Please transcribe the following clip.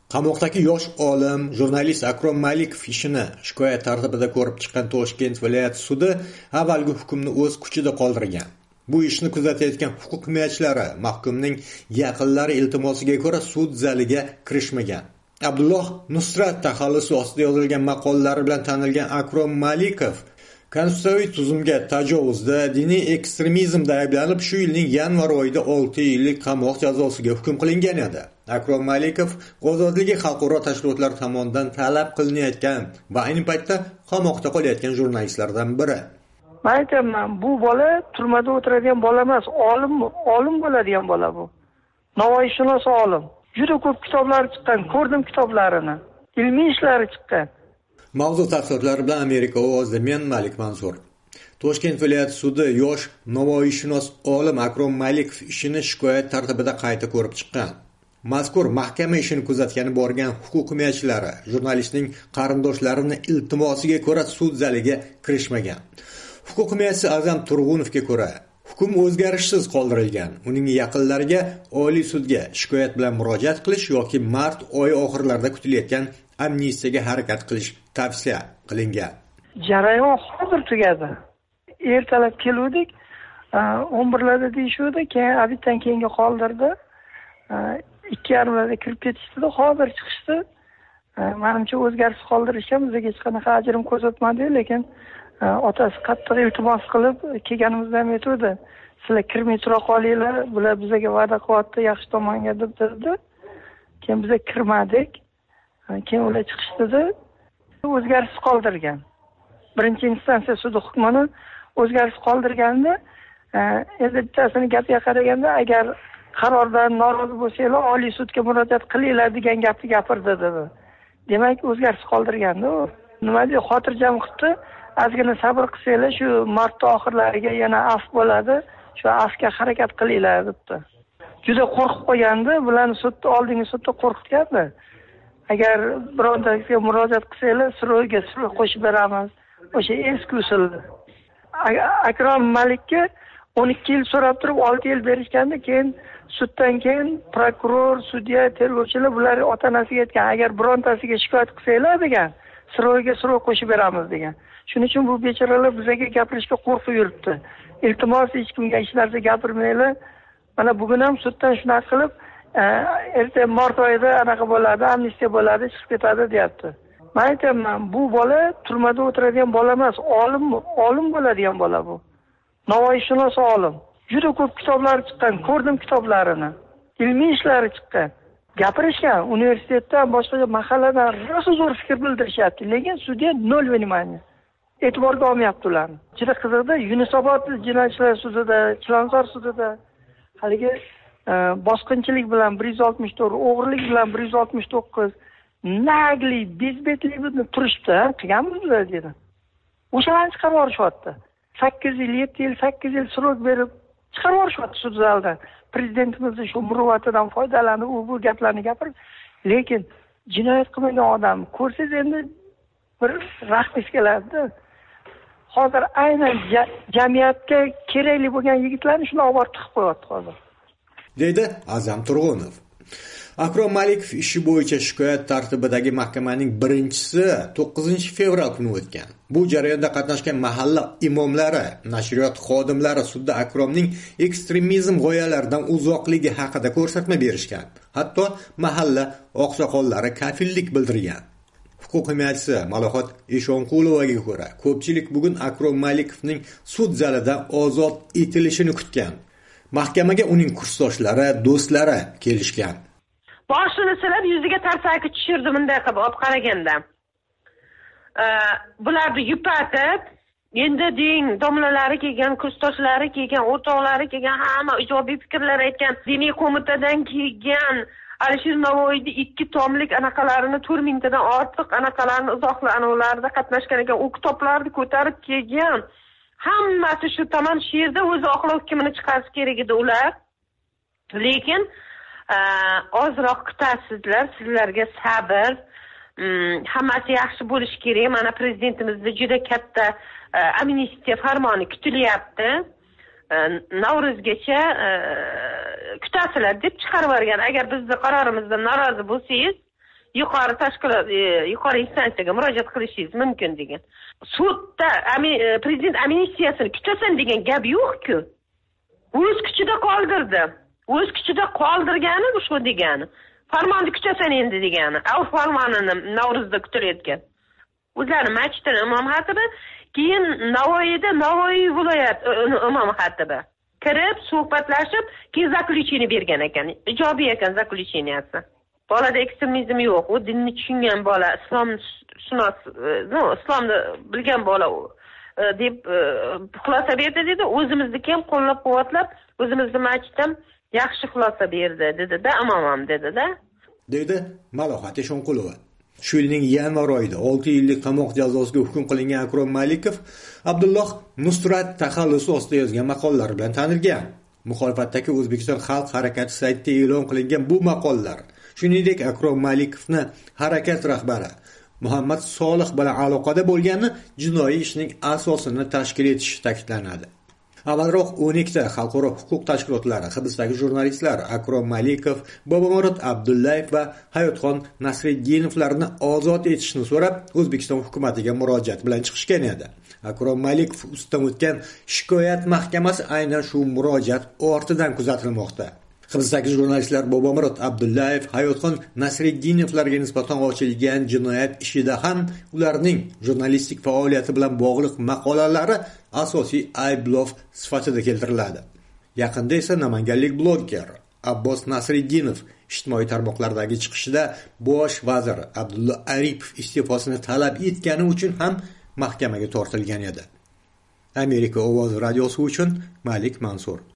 Qamoqdagi yosh olim, jurnalist Akrom Malikov ishini shikoyat tartibida ko'rib chiqqan Toshkent viloyati sudi avvalgi hukmni o'z kuchida qoldirgan. Bu ishni kuzatayotgan huquq himoyachilari mahkumning yaqinlari iltimosiga ko'ra sud zaliga kirishmagan. Abdulloh Nusrat taxallusi ostida yozilgan maqolalari bilan tanilgan Akrom Malikov konstitutsiyaviy tuzumga tajovuzda, diniy ekstremizmda ayblanib, shu yilning yanvar oyida 6 yillik qamoq jazosiga hukm qilingan edi. Akrom Malikov ozodligi xalqaro tashkilotlar tomonidan talab qilinayotgan va ayni paytda qamoqda qolayotgan jurnalistlardan biri. Men aytaman, bu bola turmada o'tiradigan bola emas, olim bo'ladigan bola bu. Navoiyshunos olim. Juda ko'p kitoblar chiqqan, ko'rdim kitoblarini. Ilmiy ishlari chiqqan. Mavzu tafsilotlari bilan Amerika ovozida men Malik Mansur. Toshkent viloyati sudi yosh navoiyshunos olim Akrom Malikov ishini shikoyat tartibida qayta ko'rib chiqqan. Mazkur mahkama ishini kuzatgani borgan huquq himoyachilari jurnalistning qarindoshlarini iltimosiga ko'ra sud zaliga kirishmagan. Huquq himoyachisi Azam Turg'unovga ko'ra hukm o'zgarishsiz qoldirilgan. Uning yaqinlariga Oliy sudga shikoyat bilan murojaat qilish yoki mart oyi oxirlarida kutilayotgan amnistiyaga harakat qilish tavsiya qilingan. Jarayon hozir tugadi. Ertalab keluvdik, 11larda deyishuvdi, keyin abitdan keyinga qoldirdi. 2:30larda kirib ketishdi, hozir chiqishdi. Menimcha o'zgarishsiz qoldirishgan, bizga hech qanaqa ajrim ko'rsatmadi, lekin otasi qattiq iltimos qilib kelganimizda ham aytdi, sizlar kirmay tura qolinglar, bular bizga va'da qilyapti, yaxshi tomonga deb dedi. Keyin biz kirmadik. Keyin ular chiqishdi, o'zgarishsiz qoldirgan. Birinchi instansiya sudi hukmini o'zgarishsiz qoldirganda, endi bittasini gapiga qaraganda, agar qarordan norozi bo'lsanglar, Oliy sudga murojaat qilinglar degan gapni gapirdi dedi. Demak, o'zgarishsiz qoldirganda u. Nima deb xotirjam qildi? Ozgina sabr qilsanglar, shu mart oxirlariga yana afv bo'ladi. Shu afvga harakat qilinglar debdi. Juda qo'rqib qolgandi, bularni sudda oldingi sudda qo'rqitgandi. Agar birontasiga murojaat qilsanglar, sro'yga qo'shib beramiz. O'sha eski usulda. Akrom Malikka 12 yil so'rab turib 6 yil berishganda, keyin suddan keyin prokuror, sudya, tergovchilar bular ota-onasiga aytgan, agar birontasiga shikoyat qilsanglar degan, sro'yga qo'shib beramiz degan. Shuning uchun bu bechoralar bizga gapirishga qo'rqib yuribdi. Iltimos, hech kimga hech narsa gapirmanglar. Mana bugun ham suddan shunaqa qilib, erta mart oyida anaqa bo'ladi, amnistiya bo'ladi, chiqib ketadi deyapti. Men aytaman, bu bola turmada o'tiradigan bola emas, olim bo'ladigan bola bu. Navoiyshunos olim. Juda ko'p kitoblar chiqqan, ko'rdim kitoblarini. Ilmiy ishlari chiqqan. Gapirishgan, universitetdan, boshqa mahalladan rosa zo'r fikr bildirishyapti, lekin sudya nol vнимания. E'tiborga olmayapti ularni. Juda qiziqda, Yunusobod jinoyatchilar sudida, Chilonzor sudida haligi bosqinchilik bilan 164, o'g'irlik bilan 169, naglik, bezbetlik bilan turishdi, qilganmizlar dedi. O'shalarni chiqarib yuborishyapti. 8 yil, 7 yil, 8 yil srok berib chiqarib yuborishyapti sud zalidan. Prezidentimiz shu muruvvatidan foydalanib, u bu gaplarni gapirib, lekin jinoyat qilmagan odam ko'rsangiz endi bir rahmingiz keladi. Hozir aynan jamiyatga kerakli bo'lgan yigitlarni shuni olib tiqib qo'yapti hozir. Deydi Azam Turg'unov. Akrom Malikov ishi bo'yicha shikoyat tartibidagi mahkamaning birinchisi 9 fevral kuni o'tgan. Bu jarayonda qatnashgan mahalla imomlari, nashriyot xodimlari sudda Akromning ekstremizm g'oyalaridan uzoqligi haqida ko'rsatma berishgan. Hatto mahalla oqsoqollari kafillik bildirgan. Huquq himoyachisi Malohat Eshonqulovaga ko'ra, ko'pchilik bugun Akrom Malikovning sud zalida ozod etilishini kutgan. Mahkamaga uning kursdoshlari, do'stlari kelishgan. Boshini silab yuziga tarsaki tushirdi bunday qilib olib qaraganda. Bularni yupatib, endi deng domlalari kelgan, kursdoshlari kelgan, o'rtoqlari kelgan, hamma ijobiy fikrlar aytgan, diniy qo'mitadan kelgan Alisher Navoiyning 2 tomlik anaqalarini 4000 tadan ortiq anaqalarini izohlanuvlarida qatnashgan ekan, u kitoblarni ko'tarib kelgan. Hammasi shu tomon she'rda o'zi oqlov hukmini chiqarish kerak edi ular. Lekin ozroq kutasizlar, sizlarga sabr, hammasi yaxshi bo'lishi kerak. Mana prezidentimizning juda katta amnistiya farmoni kutilyapti. Navruzgacha kutasizlar deb chiqarib yuborgan. Agar bizning qarorimizdan norozi bo'lsangiz, yuqori tashkilot, yuqori instansiyaga murojaat qilishingiz mumkin degan. Sudda prezident amnistiyasini kutasan degan gap yo'q-ku. O'z kuchida qoldirdi. O'z kuchida qoldirgani shu degani. Farmonni kutasan endi degani. Farmonini Navro'zda kutilayotgan. O'zlari masjidning imom xatibi, keyin Navoiyda Navoiy viloyat imom xatibi kirib suhbatlashib, keyin zaklishini bergan ekan. Ijobiy ekan zaklishiniyasi. Bolada ekstremizm yo'q. U dinni tushungan bola, islomni bilgan bola deb xulosa berdi dedi. O'zimizniki ham qo'llab-quvvatlab, o'zimizni masjiddan yaxshi xulosa berdi dedi-da, imomam dedi-da. Dedi Malohat Eshonqulova. Shu yilning yanvar oyida 6 yillik qamoq jazosiga hukm qilingan Akrom Malikov Abdulloh Nusrat taxallusi ostida yozgan maqolalari bilan tanilgan. Muxolifatdagi O'zbekiston Xalq harakati saytida e'lon qilingan bu maqolalar, shuningdek Akrom Malikovni harakat rahbari Muhammad Solih bilan aloqada bo'lgani jinoiy ishning asosini tashkil etishi ta'kidlanadi. Avvalroq 12 ta xalqaro huquq tashkilotlari hibsdagi jurnalistlar Akrom Malikov, Bobomurod Abdullayev va Hayotxon Nasriddinovlarni ozod etishni so'rab O'zbekiston hukumatiga murojaat bilan chiqishgan edi. Akrom Malikov ustidan o'tgan shikoyat mahkamasi aynan shu murojaat ortidan kuzatilmoqda. Hibsdagi jurnalistlar Bobomurod Abdullayev, Hayotxon Nasriddinovlarga nisbatan ochilgan jinoyat ishida ham ularning jurnalistik faoliyati bilan bog'liq maqolalari asosiy ayblov sifatida keltiriladi. Yaqinda esa namanganlik bloger Abbos Nasriddinov ijtimoiy tarmoqlardagi chiqishida bosh vazir Abdulla Aripov iste'fosini talab etgani uchun ham mahkamaga tortilgan edi. Amerika ovozi radiosi uchun Malik Mansur.